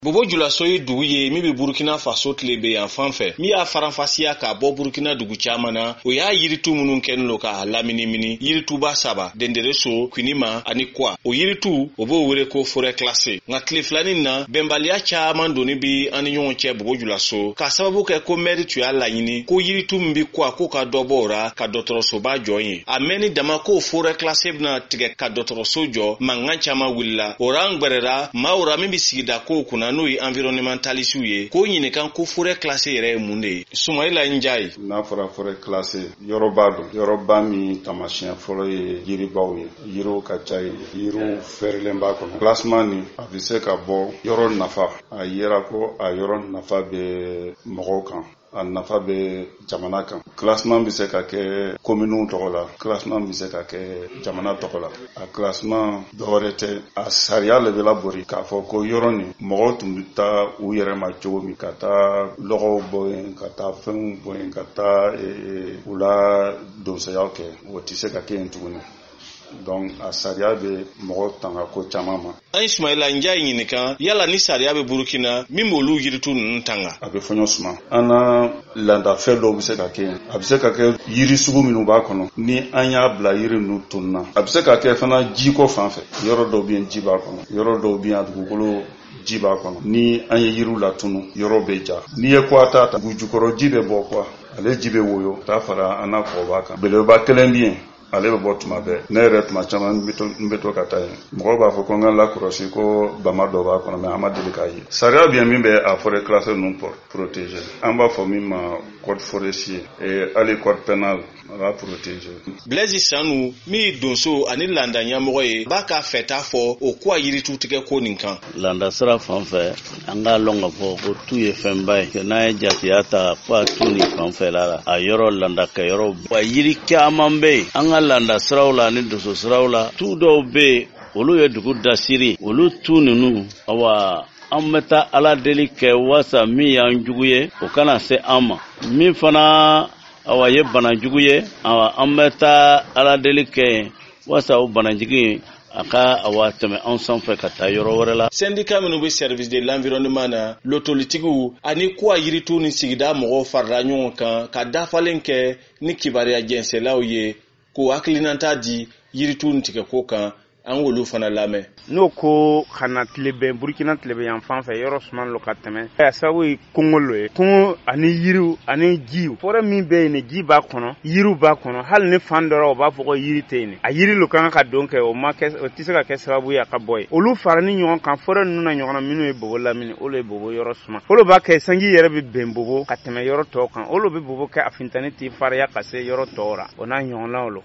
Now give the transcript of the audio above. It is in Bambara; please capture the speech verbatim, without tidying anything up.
bobo julaso ye dugu ye mi be Burkina Faso tlebe yan fanfɛ mi y'a faranfasiya ka bɔ Burkina dugu caman na o y'a yiritu minnu kɛnin lo ka lamini mini yirituba saba dendereso Kunima ani Kwa o yiritu o b'o wele ko forêt classée nka tile filanin na bɛnbaliya caman doni bi ani ɲɔgɔn cɛ bobo julaso ka sababu kɛ ko maire tun y'a laɲini ko yiritu min bi Kwa ko ka dɔ bɔ o ra ka dɔgɔtɔrɔsoba jɔ ye a mɛnni dama ko forêt classée bena tigɛ ka dɔgɔtɔrɔso jɔ mankan caman wulila o ra n gwɛrɛra maa o ra min bi sigida kow kunna n'o ye environnementalisiw ye ko ɲinikan ko forêt classée yɛrɛ ye mun de ye Sumayila Njayi n'a fɔra forêt classée yɔrɔba don yɔrɔba min tamasiyɛn fɔlɔ ye yiribaw ye yiriw ka ca ye yiriw fɛrɛlen b'a kɔnɔ classement ni a bɛ se ka bɔ yɔrɔ nafa a yera ko a yɔrɔ nafa bɛ mɔgɔw kan a nafa bɛ jamana kan classement bɛ se ka kɛ communew tɔgɔ la classement bɛ se ka kɛ jamana tɔgɔ la a classement dɔwɛrɛ tɛ a sariya le bɛ labori k'a fɔ ko yɔrɔ nin mɔgɔw tun bɛ taa u yɛrɛ ma cogo min ka taa lɔgɔw bɔ yen ka taa fɛnw bɔ yen ka taa u la donsoyaw kɛ o tɛ se ka kɛ yen tuguni donc a sariya bɛ mɔgɔ tanga ko caman ma. An Ismaila Njayi ɲininka yala ni sariya bɛ Burkina min b'olu yiritu ninnu tanga. A bɛ fɔɲɔ suma an na laadafɛn dɔw bɛ se ka kɛ yen a bɛ se ka kɛ yiri sugu minnu b'a kɔnɔ ni an y'a bila yiri ninnu tununna a bɛ se ka kɛ fana jiko fan fɛ yɔrɔ dɔw bɛ yen ji b'a kɔnɔ yɔrɔ dɔw bɛ yen a dugukolo ji b'a kɔnɔ ni an ye yiriw latunu yɔrɔ bɛ ja n'i ye Kwa ta dugu jukɔrɔ ji bɛ bɔ Kwa ale ji bɛ woyo t'a fara an na kɔba kan belebeleba kelen bɛ yen ale bɛ bɔ tuma bɛɛ ne yɛrɛ tuma caman n bɛ to ka taa yen mɔgɔw b'a fɔ ko n ka lakɔlɔsi ko bama dɔ b'a kɔnɔ mɛ an ma deli k'a ye sariya bɛ yen min bɛ a forêt classée ninnu protéger an b'a fɔ min ma code forestier et hali code pénal a b'a protéger. Blaise Sanu min ye donso ani landa ɲɛmɔgɔ ye b'a ka fɛta fɔ o Kwa yiritu tigɛ ko nin kan. Landa sira fan fɛ an k'a lɔn ka fɔ ko tu ye fɛnba ye n'a ye jateya ta Kwa tu ni fan fɛ la a yɔrɔ landa kɛ yɔrɔ wa yiri caman bɛ yen an ka landa siraw la ni doso siraw la tu dɔw bɛ yen olu ye dugu dasiri olu tu ninnu awa an bɛ taa ala deli kɛ wasa min y'an jugu ye o kana se an ma min fana awa ye banajugu ye awa an bɛ taa ala deli kɛ wasa o banajugu a ka awa tɛmɛ an sanfɛ ka taa yɔrɔ wɛrɛ la. Syndicat minnu bɛ service de l'environnement na l'autoritigiw ani Kwa yiritu ni sigida mɔgɔw farala ɲɔgɔn kan ka dafalen kɛ ni kibaruya jɛnsɛnlaw ye ko hakilinata di yiritu ni tigɛ ko kan an wolu fana lamɛn. N'o ko kana tilebɛn Burkina tilebɛn yan fan fɛ yɔrɔ suman lo ka tɛmɛ a sababu ye Kongo lo ye Kongo ani yiriw ani jiw forêt min bɛ yen ni ji b'a kɔnɔ yiriw b'a kɔnɔ hali ni fan dɔ o b'a fɔ ko yiri tɛ yen a yiri lo kan ka don kɛ o ma kɛ o tɛ se ka kɛ sababu ye a ka bɔ yen olu fara ni ɲɔgɔn kan forêt ninnu na ɲɔgɔn na minnu ye bobo lamini olu ye bobo yɔrɔ suman olu b'a kɛ sanji yɛrɛ bɛ bɛn bobo ka tɛmɛ yɔrɔ tɔw kan olu bɛ bobo kɛ a fintani ti fariya ka se yɔrɔ tɔw la o n'a ɲɔgɔnnaw lo